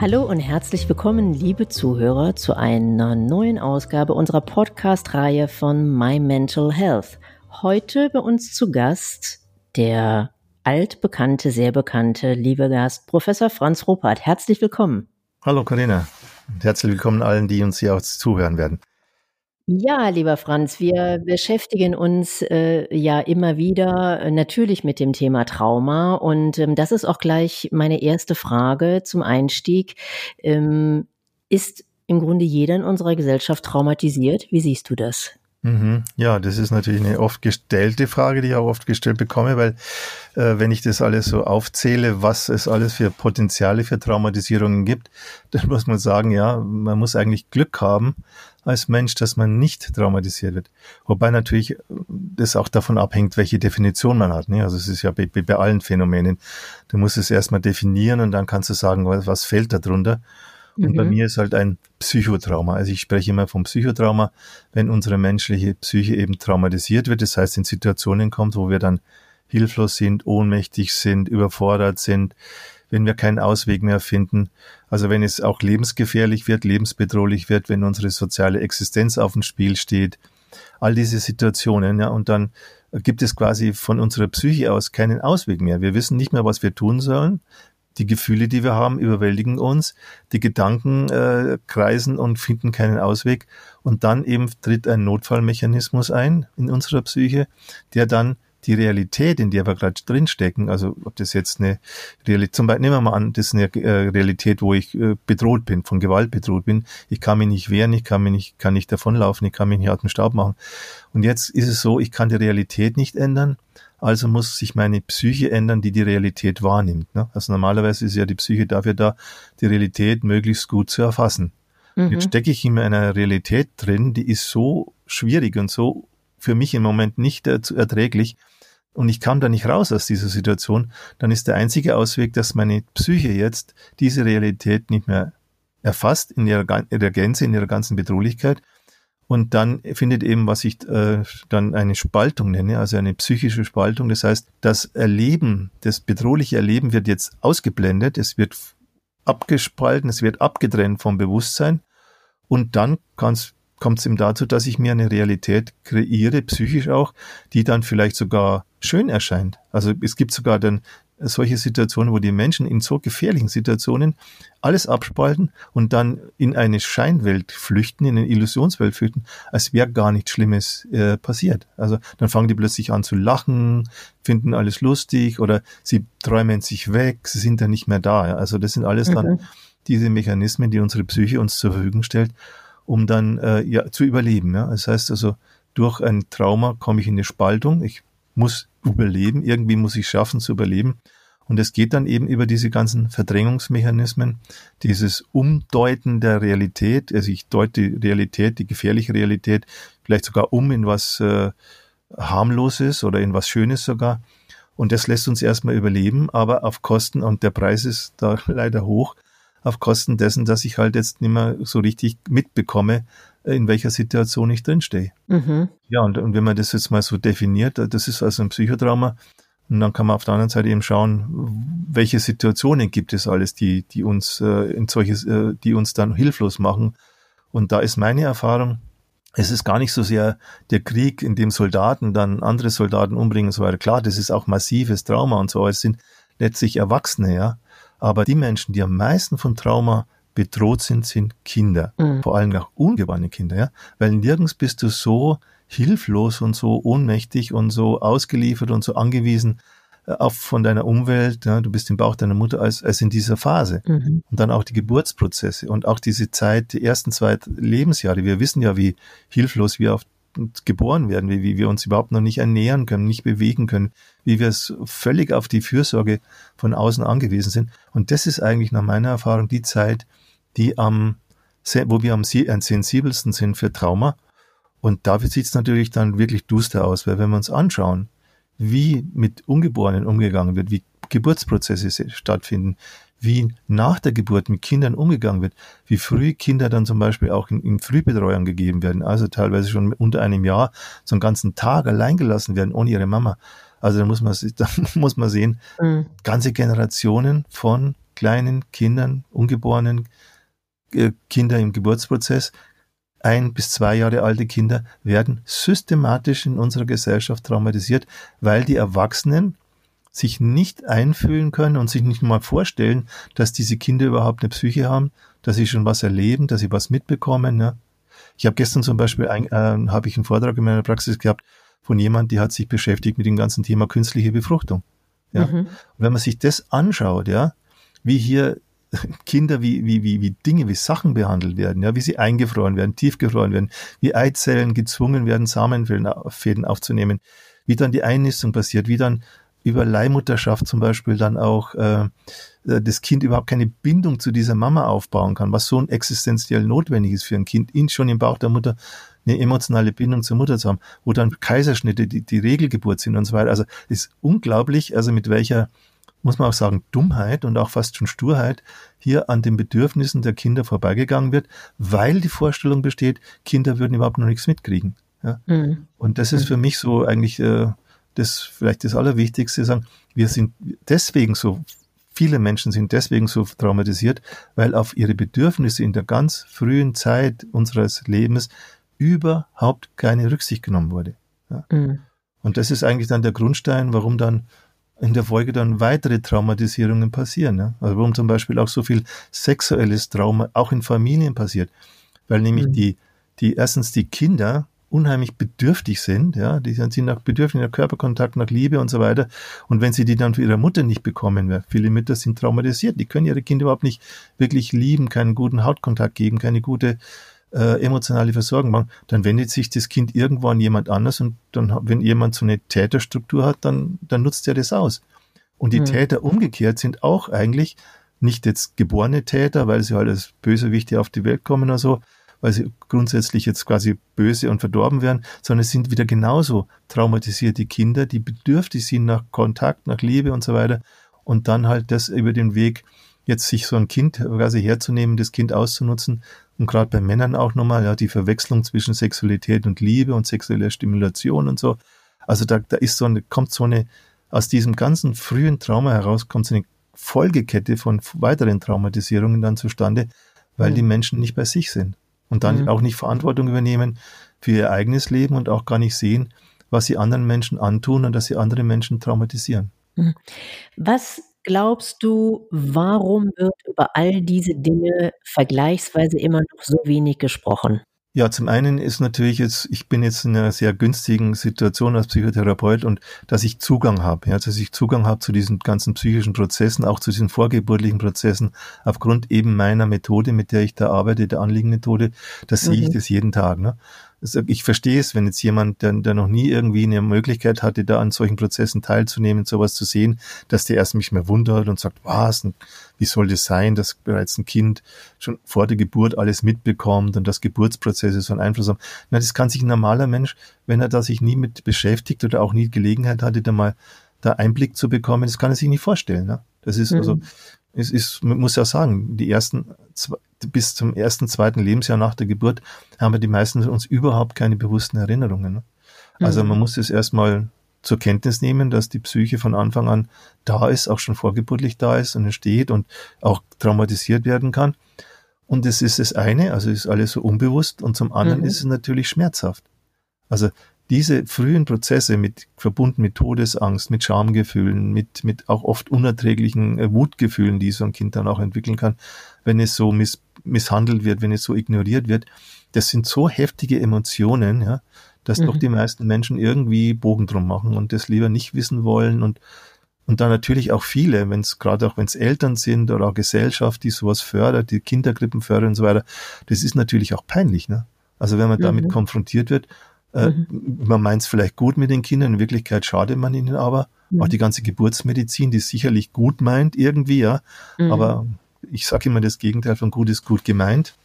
Hallo und herzlich willkommen, liebe Zuhörer, zu einer neuen Ausgabe unserer Podcast-Reihe von My Mental Health. Heute bei uns zu Gast der altbekannte, sehr bekannte, liebe Gast, Professor Franz Ruppert. Herzlich willkommen. Hallo Carina und herzlich willkommen allen, die uns hier auch zuhören werden. Ja, lieber Franz, wir beschäftigen uns ja immer wieder natürlich mit dem Thema Trauma und das ist auch gleich meine erste Frage zum Einstieg. Ist im Grunde jeder in unserer Gesellschaft traumatisiert? Wie siehst du das? Ja, das ist natürlich eine oft gestellte Frage, die ich auch oft gestellt bekomme, weil wenn ich das alles so aufzähle, was es alles für Potenziale für Traumatisierungen gibt, dann muss man sagen, ja, man muss eigentlich Glück haben als Mensch, dass man nicht traumatisiert wird. Wobei natürlich das auch davon abhängt, welche Definition man hat. Also es ist ja bei allen Phänomenen. Du musst es erstmal definieren und dann kannst du sagen, was fällt da drunter. Und bei mir ist halt ein Psychotrauma. Also ich spreche immer vom Psychotrauma, wenn unsere menschliche Psyche eben traumatisiert wird. Das heißt, in Situationen kommt, wo wir dann hilflos sind, ohnmächtig sind, überfordert sind, wenn wir keinen Ausweg mehr finden. Also wenn es auch lebensgefährlich wird, lebensbedrohlich wird, wenn unsere soziale Existenz auf dem Spiel steht. All diese Situationen, ja, und dann gibt es quasi von unserer Psyche aus keinen Ausweg mehr. Wir wissen nicht mehr, was wir tun sollen. Die Gefühle, die wir haben, überwältigen uns. Die Gedanken kreisen und finden keinen Ausweg. Und dann eben tritt ein Notfallmechanismus ein in unserer Psyche, der dann die Realität, in der wir gerade drinstecken, also ob das jetzt eine Realität, zum Beispiel nehmen wir mal an, das ist eine Realität, wo ich bedroht bin, von Gewalt bedroht bin. Ich kann mich nicht wehren, ich kann nicht davonlaufen, ich kann mich nicht aus dem Staub machen. Und jetzt ist es so, ich kann die Realität nicht ändern. Also muss sich meine Psyche ändern, die Realität wahrnimmt. Also normalerweise ist ja die Psyche dafür da, die Realität möglichst gut zu erfassen. Jetzt stecke ich in einer Realität drin, die ist so schwierig und so für mich im Moment nicht erträglich und ich kam da nicht raus aus dieser Situation. Dann ist der einzige Ausweg, dass meine Psyche jetzt diese Realität nicht mehr erfasst in ihrer Gänze, in ihrer ganzen Bedrohlichkeit. Und dann findet eben, was ich dann eine Spaltung nenne, also eine psychische Spaltung. Das heißt, das Erleben, das bedrohliche Erleben wird jetzt ausgeblendet, es wird abgespalten, es wird abgetrennt vom Bewusstsein. Und dann kommt es eben dazu, dass ich mir eine Realität kreiere, psychisch auch, die dann vielleicht sogar schön erscheint. Also es gibt sogar dann solche Situationen, wo die Menschen in so gefährlichen Situationen alles abspalten und dann in eine Scheinwelt flüchten, in eine Illusionswelt flüchten, als wäre gar nichts Schlimmes passiert. Also dann fangen die plötzlich an zu lachen, finden alles lustig oder sie träumen sich weg, sie sind dann nicht mehr da. Ja? Also das sind alles dann diese Mechanismen, die unsere Psyche uns zur Verfügung stellt, um dann zu überleben. Ja? Das heißt also, durch ein Trauma komme ich in eine Spaltung, ich muss überleben, irgendwie muss ich schaffen zu überleben. Und es geht dann eben über diese ganzen Verdrängungsmechanismen, dieses Umdeuten der Realität, also ich deute die Realität, die gefährliche Realität, vielleicht sogar in was harmloses oder in was Schönes sogar. Und das lässt uns erstmal überleben, aber auf Kosten, und der Preis ist da leider hoch, auf Kosten dessen, dass ich halt jetzt nicht mehr so richtig mitbekomme, in welcher Situation ich drinstehe. Ja, und wenn man das jetzt mal so definiert, das ist also ein Psychotrauma, und dann kann man auf der anderen Seite eben schauen, welche Situationen gibt es alles, die uns die uns dann hilflos machen. Und da ist meine Erfahrung, es ist gar nicht so sehr der Krieg, in dem Soldaten dann andere Soldaten umbringen und so weiter. Klar, das ist auch massives Trauma und so, aber es sind letztlich Erwachsene, ja. Aber die Menschen, die am meisten von Trauma bedroht sind Kinder. Vor allem auch ungeborene Kinder, ja. Weil nirgends bist du so hilflos und so ohnmächtig und so ausgeliefert und so angewiesen von deiner Umwelt, ja, du bist im Bauch deiner Mutter, als in dieser Phase. Und dann auch die Geburtsprozesse und auch diese Zeit, die ersten 2 Lebensjahre. Wir wissen ja, wie hilflos wir geboren werden, wie wir uns überhaupt noch nicht ernähren können, nicht bewegen können, wie wir es völlig auf die Fürsorge von außen angewiesen sind. Und das ist eigentlich nach meiner Erfahrung die Zeit, wo wir am sensibelsten sind für Trauma. Und dafür sieht es natürlich dann wirklich duster aus, weil wenn wir uns anschauen, wie mit Ungeborenen umgegangen wird, wie Geburtsprozesse stattfinden, wie nach der Geburt mit Kindern umgegangen wird, wie früh Kinder dann zum Beispiel auch in Frühbetreuung gegeben werden, also teilweise schon unter einem Jahr so einen ganzen Tag allein gelassen werden, ohne ihre Mama. Also da muss man sehen, ganze Generationen von kleinen Kindern, ungeborenen Kinder im Geburtsprozess, 1 bis 2 Jahre alte Kinder werden systematisch in unserer Gesellschaft traumatisiert, weil die Erwachsenen sich nicht einfühlen können und sich nicht mal vorstellen, dass diese Kinder überhaupt eine Psyche haben, dass sie schon was erleben, dass sie was mitbekommen. Ja. Ich habe gestern zum Beispiel habe ich einen Vortrag in meiner Praxis gehabt von jemand, die hat sich beschäftigt mit dem ganzen Thema künstliche Befruchtung. Ja. Und wenn man sich das anschaut, ja, wie hier Kinder wie Dinge, wie Sachen behandelt werden, ja, wie sie eingefroren werden, tiefgefroren werden, wie Eizellen gezwungen werden, Samenfäden aufzunehmen, wie dann die Einnistung passiert, wie dann über Leihmutterschaft zum Beispiel dann auch das Kind überhaupt keine Bindung zu dieser Mama aufbauen kann, was so existenziell notwendig ist für ein Kind, ihn schon im Bauch der Mutter eine emotionale Bindung zur Mutter zu haben, wo dann Kaiserschnitte die Regelgeburt sind und so weiter. Also ist unglaublich, also mit welcher, muss man auch sagen, Dummheit und auch fast schon Sturheit hier an den Bedürfnissen der Kinder vorbeigegangen wird, weil die Vorstellung besteht, Kinder würden überhaupt noch nichts mitkriegen. Ja? Und das ist für mich so eigentlich das vielleicht das Allerwichtigste, sagen, wir sind deswegen so, viele Menschen sind deswegen so traumatisiert, weil auf ihre Bedürfnisse in der ganz frühen Zeit unseres Lebens überhaupt keine Rücksicht genommen wurde. Ja? Und das ist eigentlich dann der Grundstein, warum dann in der Folge dann weitere Traumatisierungen passieren. Ja? Also warum zum Beispiel auch so viel sexuelles Trauma auch in Familien passiert. Weil nämlich erstens die Kinder unheimlich bedürftig sind, ja, die sind nach Bedürfnis, nach Körperkontakt, nach Liebe und so weiter. Und wenn sie die dann für ihre Mutter nicht bekommen, weil viele Mütter sind traumatisiert, die können ihre Kinder überhaupt nicht wirklich lieben, keinen guten Hautkontakt geben, keine gute emotionale Versorgung machen, dann wendet sich das Kind irgendwo an jemand anders und dann, wenn jemand so eine Täterstruktur hat, dann nutzt er das aus. Und die Täter umgekehrt sind auch eigentlich nicht jetzt geborene Täter, weil sie halt als Bösewichte auf die Welt kommen oder so, weil sie grundsätzlich jetzt quasi böse und verdorben werden, sondern es sind wieder genauso traumatisierte Kinder, die bedürftig sind nach Kontakt, nach Liebe und so weiter und dann halt das über den Weg, jetzt sich so ein Kind quasi herzunehmen, das Kind auszunutzen und gerade bei Männern auch nochmal, ja, die Verwechslung zwischen Sexualität und Liebe und sexueller Stimulation und so. Also da ist kommt so eine, aus diesem ganzen frühen Trauma heraus kommt so eine Folgekette von weiteren Traumatisierungen dann zustande, weil die Menschen nicht bei sich sind und dann auch nicht Verantwortung übernehmen für ihr eigenes Leben und auch gar nicht sehen, was sie anderen Menschen antun und dass sie andere Menschen traumatisieren. Was glaubst du, warum wird über all diese Dinge vergleichsweise immer noch so wenig gesprochen? Ja, zum einen ist natürlich jetzt, ich bin jetzt in einer sehr günstigen Situation als Psychotherapeut und dass ich Zugang habe, ja, dass ich Zugang habe zu diesen ganzen psychischen Prozessen, auch zu diesen vorgeburtlichen Prozessen, aufgrund eben meiner Methode, mit der ich da arbeite, der Anliegenmethode, da sehe ich das jeden Tag, ne? Also ich verstehe es, wenn jetzt jemand, der noch nie irgendwie eine Möglichkeit hatte, da an solchen Prozessen teilzunehmen, sowas zu sehen, dass der erst mich mehr wundert und sagt, was, wie soll das sein, dass bereits ein Kind schon vor der Geburt alles mitbekommt und dass Geburtsprozesse so einen Einfluss haben. Na, das kann sich ein normaler Mensch, wenn er da sich nie mit beschäftigt oder auch nie Gelegenheit hatte, da mal da Einblick zu bekommen, das kann er sich nicht vorstellen. Ne? Das ist also, man muss ja sagen, bis zum 1., 2. Lebensjahr nach der Geburt haben wir die meisten von uns überhaupt keine bewussten Erinnerungen. Ne? Also man muss es erstmal zur Kenntnis nehmen, dass die Psyche von Anfang an da ist, auch schon vorgeburtlich da ist und entsteht und auch traumatisiert werden kann. Und das ist das eine, also ist alles so unbewusst und zum anderen ist es natürlich schmerzhaft. Also diese frühen Prozesse verbunden mit Todesangst, mit Schamgefühlen, mit auch oft unerträglichen Wutgefühlen, die so ein Kind dann auch entwickeln kann, wenn es so misshandelt wird, wenn es so ignoriert wird, das sind so heftige Emotionen, ja, dass doch die meisten Menschen irgendwie Bogen drum machen und das lieber nicht wissen wollen und dann natürlich auch viele, gerade auch wenn es Eltern sind oder auch Gesellschaft, die sowas fördert, die Kinderkrippen fördern und so weiter, das ist natürlich auch peinlich, ne? Also wenn man damit konfrontiert wird, man meint es vielleicht gut mit den Kindern, in Wirklichkeit schadet man ihnen aber. Auch die ganze Geburtsmedizin, die sicherlich gut meint irgendwie, ja, aber ich sage immer, das Gegenteil von gut ist gut gemeint.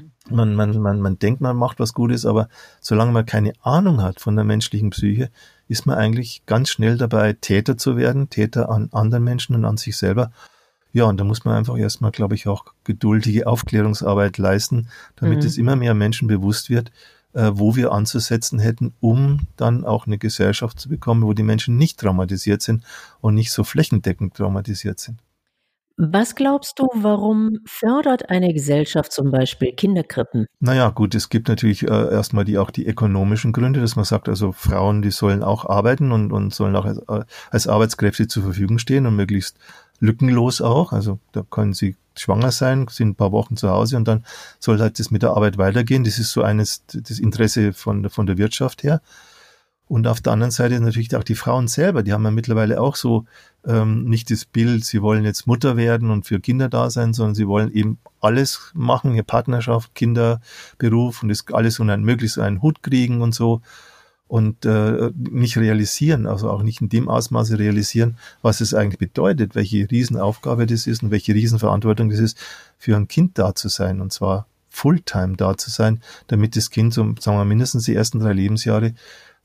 Man denkt, man macht was Gutes, aber solange man keine Ahnung hat von der menschlichen Psyche, ist man eigentlich ganz schnell dabei, Täter zu werden, Täter an anderen Menschen und an sich selber. Ja, und da muss man einfach erstmal, glaube ich, auch geduldige Aufklärungsarbeit leisten, damit es immer mehr Menschen bewusst wird, wo wir anzusetzen hätten, um dann auch eine Gesellschaft zu bekommen, wo die Menschen nicht traumatisiert sind und nicht so flächendeckend traumatisiert sind. Was glaubst du, warum fördert eine Gesellschaft zum Beispiel Kinderkrippen? Na ja, gut, es gibt natürlich erst mal die ökonomischen Gründe, dass man sagt, also Frauen, die sollen auch arbeiten und sollen auch als Arbeitskräfte zur Verfügung stehen und möglichst lückenlos auch. Also da können sie schwanger sein, sind ein paar Wochen zu Hause und dann soll halt das mit der Arbeit weitergehen. Das ist so das Interesse von der Wirtschaft her. Und auf der anderen Seite natürlich auch die Frauen selber, die haben ja mittlerweile auch so nicht das Bild, sie wollen jetzt Mutter werden und für Kinder da sein, sondern sie wollen eben alles machen, ihr Partnerschaft, Kinder, Beruf und das alles unter möglichst einen Hut kriegen und so und nicht realisieren, also auch nicht in dem Ausmaße realisieren, was es eigentlich bedeutet, welche Riesenaufgabe das ist und welche Riesenverantwortung das ist, für ein Kind da zu sein und zwar Fulltime da zu sein, damit das Kind so, sagen wir, mindestens die ersten 3 Lebensjahre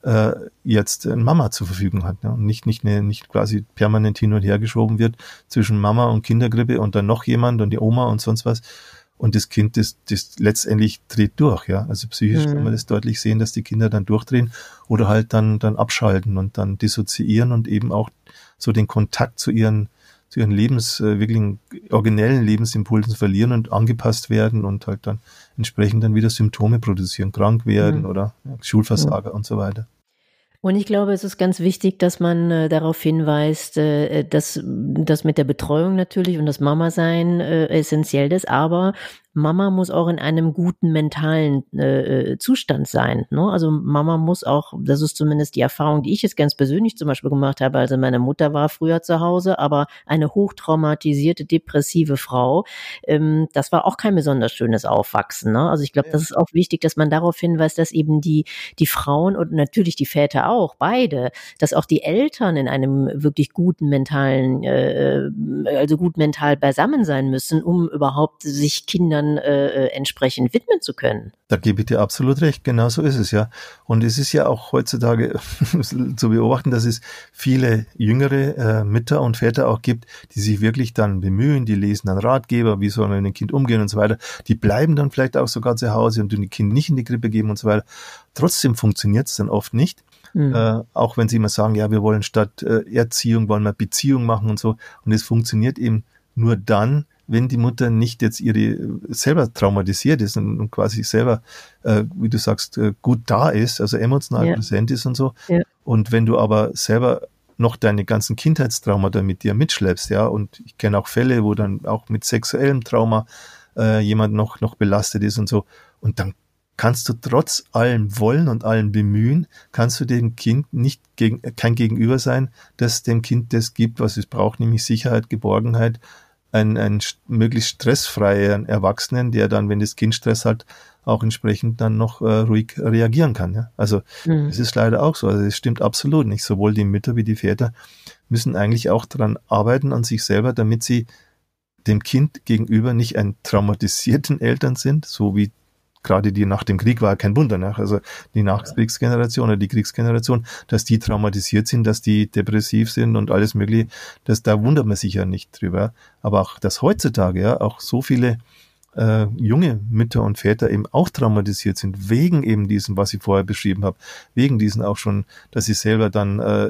jetzt eine Mama zur Verfügung hat, ne? Und nicht quasi permanent hin und her geschoben wird zwischen Mama und Kinderkrippe und dann noch jemand und die Oma und sonst was. Und das Kind, das letztendlich dreht durch, ja. Also psychisch kann man das deutlich sehen, dass die Kinder dann durchdrehen oder halt dann abschalten und dann dissoziieren und eben auch so den Kontakt zu ihren wirklichen originellen Lebensimpulsen verlieren und angepasst werden und halt dann entsprechend dann wieder Symptome produzieren, krank werden oder Schulversager und so weiter. Und ich glaube, es ist ganz wichtig, dass man darauf hinweist, dass das mit der Betreuung natürlich und das Mama-Sein essentiell ist, aber Mama muss auch in einem guten mentalen Zustand sein. Ne? Also Mama muss auch, das ist zumindest die Erfahrung, die ich jetzt ganz persönlich zum Beispiel gemacht habe. Also meine Mutter war früher zu Hause, aber eine hochtraumatisierte, depressive Frau. Das war auch kein besonders schönes Aufwachsen. Ne? Also ich glaube, das ist auch wichtig, dass man darauf hinweist, dass eben die Frauen und natürlich die Väter auch, beide, dass auch die Eltern in einem wirklich guten mentalen, also gut mental beisammen sein müssen, um überhaupt sich Kindern entsprechend widmen zu können. Da gebe ich dir absolut recht, genau so ist es ja. Und es ist ja auch heutzutage zu beobachten, dass es viele jüngere Mütter und Väter auch gibt, die sich wirklich dann bemühen, die lesen dann Ratgeber, wie soll man mit dem Kind umgehen und so weiter. Die bleiben dann vielleicht auch sogar zu Hause und tun die Kinder nicht in die Krippe geben und so weiter. Trotzdem funktioniert es dann oft nicht. Auch wenn sie immer sagen, ja, wir wollen statt Erziehung, wollen wir Beziehung machen und so. Und es funktioniert eben nur dann, wenn die Mutter nicht jetzt selber traumatisiert ist und quasi selber, wie du sagst, gut da ist, also emotional präsent ist und so. Ja. Und wenn du aber selber noch deine ganzen Kindheitstraumata mit dir mitschleppst, ja, und ich kenne auch Fälle, wo dann auch mit sexuellem Trauma jemand noch belastet ist und so. Und dann kannst du trotz allem Wollen und allem Bemühen, kannst du dem Kind kein Gegenüber sein, das dem Kind das gibt, was es braucht, nämlich Sicherheit, Geborgenheit, einen möglichst stressfreien Erwachsenen, der dann, wenn das Kind Stress hat, auch entsprechend dann noch ruhig reagieren kann. Ja? Also es ist leider auch so. Also es stimmt absolut nicht. Sowohl die Mütter wie die Väter müssen eigentlich auch daran arbeiten, an sich selber, damit sie dem Kind gegenüber nicht ein traumatisierten Eltern sind, so wie gerade die nach dem Krieg war kein Wunder, ne? Also die Nachkriegsgeneration oder die Kriegsgeneration, dass die traumatisiert sind, dass die depressiv sind und alles Mögliche, da wundert man sich ja nicht drüber. Aber auch, dass heutzutage ja auch so viele junge Mütter und Väter eben auch traumatisiert sind, wegen eben diesem, was ich vorher beschrieben habe, wegen diesen auch schon, dass sie selber dann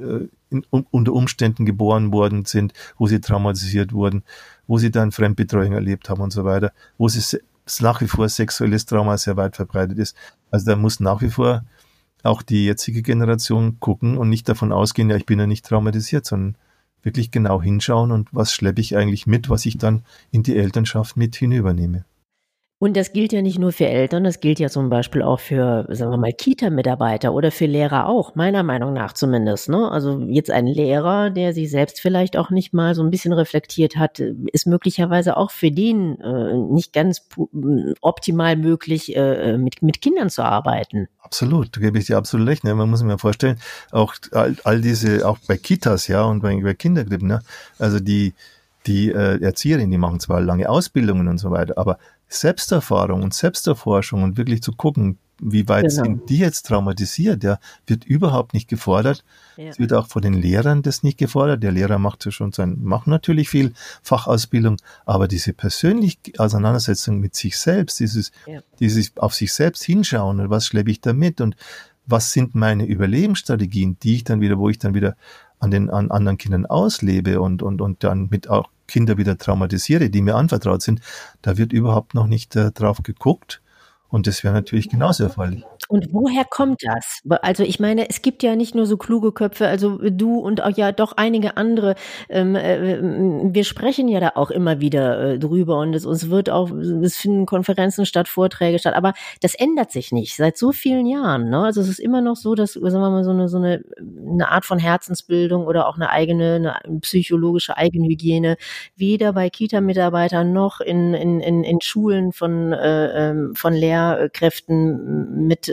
unter Umständen geboren worden sind, wo sie traumatisiert wurden, wo sie dann Fremdbetreuung erlebt haben und so weiter, wo sie nach wie vor sexuelles Trauma sehr weit verbreitet ist. Also da muss nach wie vor auch die jetzige Generation gucken und nicht davon ausgehen, ja, ich bin ja nicht traumatisiert, sondern wirklich genau hinschauen und was schleppe ich eigentlich mit, was ich dann in die Elternschaft mit hinübernehme. Und das gilt ja nicht nur für Eltern, das gilt ja zum Beispiel auch für, sagen wir mal, Kita-Mitarbeiter oder für Lehrer auch, meiner Meinung nach zumindest. Ne? Also jetzt ein Lehrer, der sich selbst vielleicht auch nicht mal so ein bisschen reflektiert hat, ist möglicherweise auch für den nicht ganz optimal möglich, mit Kindern zu arbeiten. Absolut, da gebe ich dir absolut recht. Ne? Man muss sich mal vorstellen, auch all diese, auch bei Kitas, ja, und bei Kinderkrippen, ne? Also die Erzieherinnen, die machen zwar lange Ausbildungen und so weiter, aber Selbsterfahrung und Selbsterforschung und wirklich zu gucken, wie weit sind die jetzt traumatisiert, ja, wird überhaupt nicht gefordert. Es wird auch von den Lehrern das nicht gefordert. Der Lehrer macht natürlich viel Fachausbildung, aber diese persönliche Auseinandersetzung mit sich selbst, dieses auf sich selbst hinschauen und was schleppe ich da mit und was sind meine Überlebensstrategien, wo ich dann wieder an anderen Kindern auslebe und dann mit auch Kinder wieder traumatisiere, die mir anvertraut sind, da wird überhaupt noch nicht drauf geguckt. Und das wäre natürlich genauso erforderlich. Und woher kommt das? Also ich meine, es gibt ja nicht nur so kluge Köpfe, also du und auch ja doch einige andere. Wir sprechen ja da auch immer wieder drüber und es finden Konferenzen statt, Vorträge statt, aber das ändert sich nicht seit so vielen Jahren. Ne? Also es ist immer noch so, dass, sagen wir mal, so eine Art von Herzensbildung oder auch eine psychologische Eigenhygiene weder bei Kita-Mitarbeitern noch in Schulen von Lehrkräften mit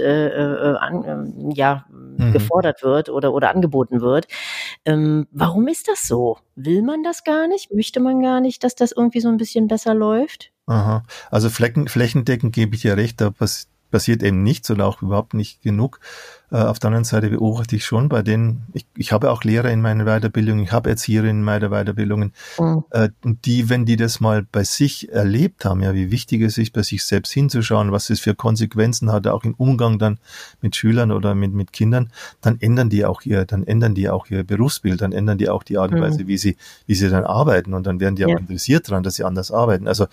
gefordert wird oder angeboten wird. Warum ist das so? Will man das gar nicht? Möchte man gar nicht, dass das irgendwie so ein bisschen besser läuft? Aha. Also flächendeckend gebe ich dir recht, da passiert eben nichts oder auch überhaupt nicht genug. Auf der anderen Seite beobachte ich schon bei denen, ich habe auch Lehrer in meiner Weiterbildung, ich habe Erzieher in meiner Weiterbildungen, und wenn die das mal bei sich erlebt haben, ja, wie wichtig es ist, bei sich selbst hinzuschauen, was es für Konsequenzen hat, auch im Umgang dann mit Schülern oder mit Kindern, dann ändern die auch ihr Berufsbild, dann ändern die auch die Art und Weise, wie sie dann arbeiten, und dann werden die auch interessiert daran, dass sie anders arbeiten. Also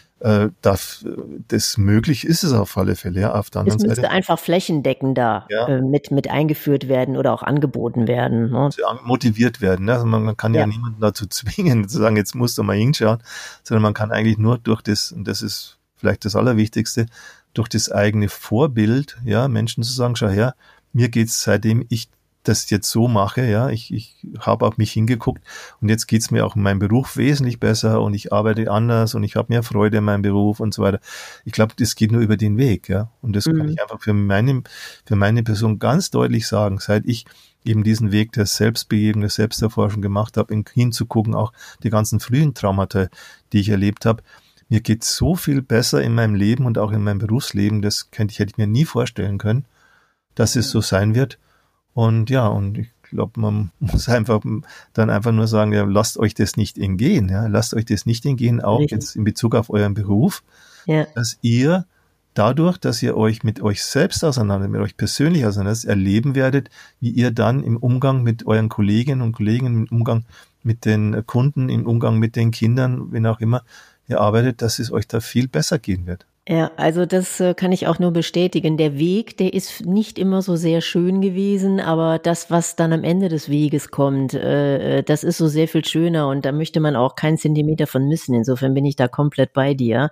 das möglich ist es auf alle Fälle, ja. Auf der anderen Seite. Es müsste einfach flächendeckender mit eingeführt werden oder auch angeboten werden. Ne? Motiviert werden. Ne? Also man kann ja niemanden dazu zwingen, zu sagen, jetzt musst du mal hinschauen, sondern man kann eigentlich nur durch das, und das ist vielleicht das Allerwichtigste, durch das eigene Vorbild, ja, Menschen zu sagen, schau her, mir geht's, seitdem ich das jetzt so mache, ja, ich habe auf mich hingeguckt und jetzt geht's mir auch in meinem Beruf wesentlich besser und ich arbeite anders und ich habe mehr Freude in meinem Beruf und so weiter. Ich glaube, das geht nur über den Weg, ja, und das kann ich einfach für meine Person ganz deutlich sagen, seit ich eben diesen Weg der Selbstbehebung, der Selbsterforschung gemacht habe, hinzugucken, auch die ganzen frühen Traumata, die ich erlebt habe. Mir geht's so viel besser in meinem Leben und auch in meinem Berufsleben, hätte ich mir nie vorstellen können, dass es so sein wird. Und ja, und ich glaube, man muss einfach nur sagen, ja, lasst euch das nicht entgehen, ja, lasst euch das nicht entgehen, auch jetzt in Bezug auf euren Beruf, dass ihr dadurch, dass ihr euch mit euch selbst mit euch persönlich auseinandersetzt, erleben werdet, wie ihr dann im Umgang mit euren Kolleginnen und Kollegen, im Umgang mit den Kunden, im Umgang mit den Kindern, wenn auch immer ihr arbeitet, dass es euch da viel besser gehen wird. Ja, also das kann ich auch nur bestätigen. Der Weg, der ist nicht immer so sehr schön gewesen, aber das, was dann am Ende des Weges kommt, das ist so sehr viel schöner und da möchte man auch keinen Zentimeter von missen. Insofern bin ich da komplett bei dir.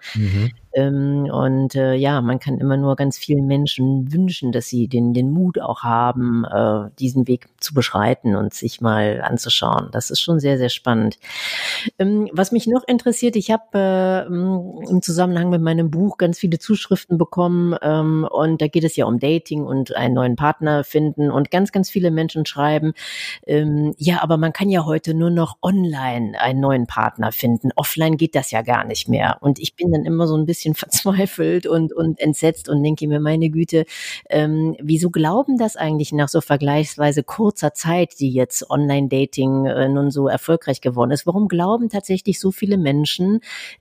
Man kann immer nur ganz vielen Menschen wünschen, dass sie den Mut auch haben, diesen Weg zu beschreiten und sich mal anzuschauen. Das ist schon sehr, sehr spannend. Was mich noch interessiert, ich habe im Zusammenhang mit meinem Buch ganz viele Zuschriften bekommen und da geht es ja um Dating und einen neuen Partner finden und ganz, ganz viele Menschen schreiben, aber man kann ja heute nur noch online einen neuen Partner finden. Offline geht das ja gar nicht mehr. Und ich bin dann immer so ein bisschen verzweifelt und entsetzt und denke mir, meine Güte, wieso glauben das eigentlich nach so vergleichsweise kurzer Zeit, die jetzt Online-Dating nun so erfolgreich geworden ist? Warum glauben tatsächlich so viele Menschen,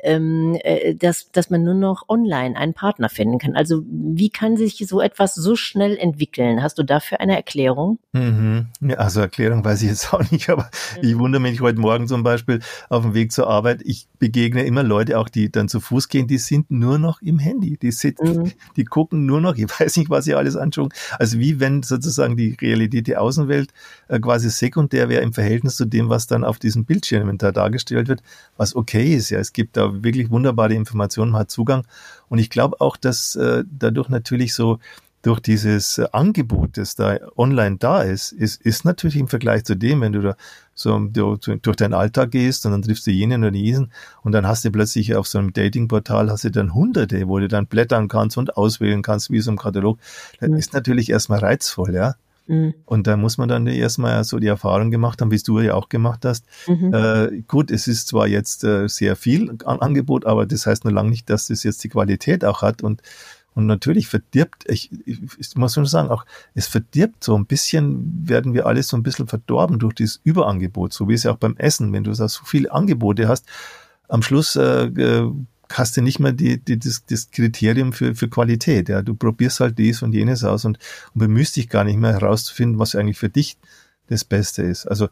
dass man nur noch online einen Partner finden kann? Also wie kann sich so etwas so schnell entwickeln? Hast du dafür eine Erklärung? Ja, also Erklärung weiß ich jetzt auch nicht, aber ich wundere mich heute Morgen zum Beispiel auf dem Weg zur Arbeit. Ich begegne immer Leute, auch die dann zu Fuß gehen, die sind nur noch im Handy. Die sitzen, die gucken nur noch, ich weiß nicht, was sie alles anschauen. Also wie wenn sozusagen die Realität, die Außenwelt quasi sekundär wäre im Verhältnis zu dem, was dann auf diesen Bildschirmen da dargestellt wird, was okay ist. Ja, es gibt da wirklich wunderbare Informationen, man hat Zugang. Und ich glaube auch, dass dadurch natürlich so durch dieses Angebot, das da online da ist natürlich im Vergleich zu dem, wenn du da so durch deinen Alltag gehst und dann triffst du jenen oder diesen und dann hast du plötzlich auf so einem Datingportal hast du dann Hunderte, wo du dann blättern kannst und auswählen kannst, wie so im Katalog. Das ist natürlich erstmal reizvoll, ja. Und da muss man dann erstmal so die Erfahrung gemacht haben, wie es du ja auch gemacht hast. Gut, es ist zwar jetzt sehr viel Angebot, aber das heißt noch lange nicht, dass das jetzt die Qualität auch hat und natürlich verdirbt, ich muss schon sagen, auch es verdirbt so ein bisschen, werden wir alle so ein bisschen verdorben durch dieses Überangebot, so wie es ja auch beim Essen, wenn du da so viele Angebote hast, am Schluss hast du nicht mehr das Kriterium für Qualität. Ja, du probierst halt dies und jenes aus und bemühst dich gar nicht mehr herauszufinden, was eigentlich für dich das Beste ist. Also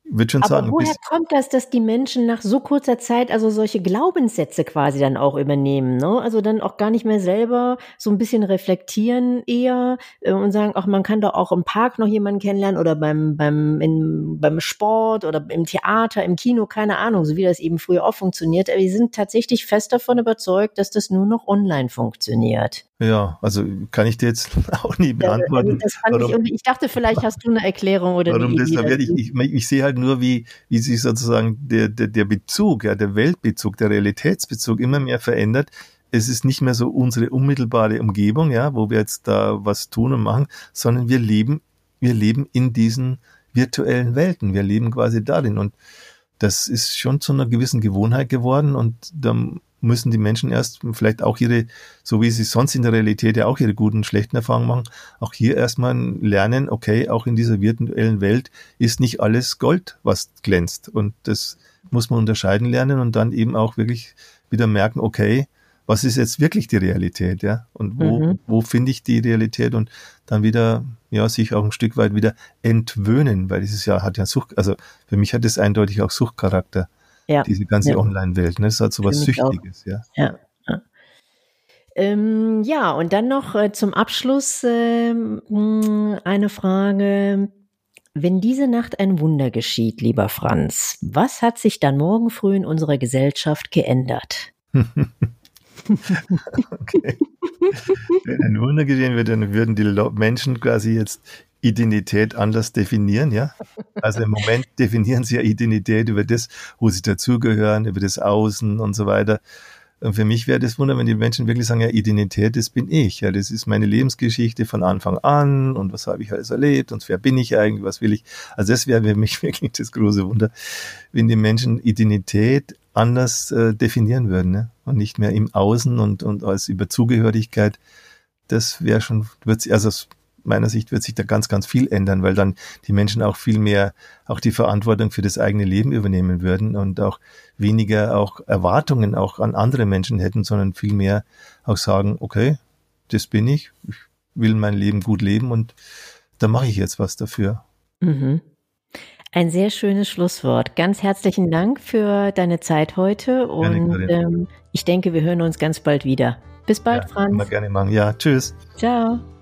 würde schon Aber sagen, woher kommt das, dass die Menschen nach so kurzer Zeit also solche Glaubenssätze quasi dann auch übernehmen, ne? Also dann auch gar nicht mehr selber so ein bisschen reflektieren eher und sagen, ach, man kann doch auch im Park noch jemanden kennenlernen oder beim Sport oder im Theater, im Kino, keine Ahnung, so wie das eben früher auch funktioniert. Aber wir sind tatsächlich fest davon überzeugt, dass das nur noch online funktioniert. ja, also kann ich dir jetzt auch nie Also beantworten, das fand ich, warum, und ich dachte, vielleicht hast du eine Erklärung oder eine warum das Idee da wird. dazu. Ich sehe halt nur, wie sich sozusagen der Bezug, ja, der Weltbezug, der Realitätsbezug immer mehr verändert. Es ist nicht mehr so unsere unmittelbare Umgebung, ja, wo wir jetzt da was tun und machen, sondern wir leben in diesen virtuellen Welten. Wir leben quasi darin. Und das ist schon zu einer gewissen Gewohnheit geworden. Und da müssen die Menschen erst vielleicht auch so wie sie sonst in der Realität ja auch ihre guten und schlechten Erfahrungen machen, auch hier erstmal lernen, okay, auch in dieser virtuellen Welt ist nicht alles Gold, was glänzt. Und das muss man unterscheiden lernen und dann eben auch wirklich wieder merken, okay, was ist jetzt wirklich die Realität, ja? Und wo finde ich die Realität und dann wieder, ja, sich auch ein Stück weit wieder entwöhnen, weil dieses Jahr hat ja also für mich hat es eindeutig auch Suchtcharakter. Ja, Diese ganze ja, Online-Welt, ne? Das hat so für was mich auch. Süchtiges, ja. Ja, ja. Ja, und dann noch zum Abschluss eine Frage. Wenn diese Nacht ein Wunder geschieht, lieber Franz, was hat sich dann morgen früh in unserer Gesellschaft geändert? Okay. Wenn ein Wunder geschehen wird, dann würden die Menschen quasi jetzt Identität anders definieren, ja. Also im Moment definieren sie ja Identität über das, wo sie dazugehören, über das Außen und so weiter. Und für mich wäre das Wunder, wenn die Menschen wirklich sagen, ja, Identität, das bin ich, ja, das ist meine Lebensgeschichte von Anfang an und was habe ich alles erlebt und wer bin ich eigentlich, was will ich. Also das wäre für mich wirklich das große Wunder, wenn die Menschen Identität anders definieren würden, ne? Und nicht mehr im Außen und als über Zugehörigkeit. Das wäre schon, also aus meiner Sicht wird sich da ganz, ganz viel ändern, weil dann die Menschen auch viel mehr auch die Verantwortung für das eigene Leben übernehmen würden und auch weniger auch Erwartungen auch an andere Menschen hätten, sondern viel mehr auch sagen, okay, das bin ich will mein Leben gut leben und da mache ich jetzt was dafür. Mhm. Ein sehr schönes Schlusswort. Ganz herzlichen Dank für deine Zeit heute Gerne, und Karin. ich denke, wir hören uns ganz bald wieder. Bis bald, Ja, können wir Franz. gerne machen. Ja, tschüss. Ciao.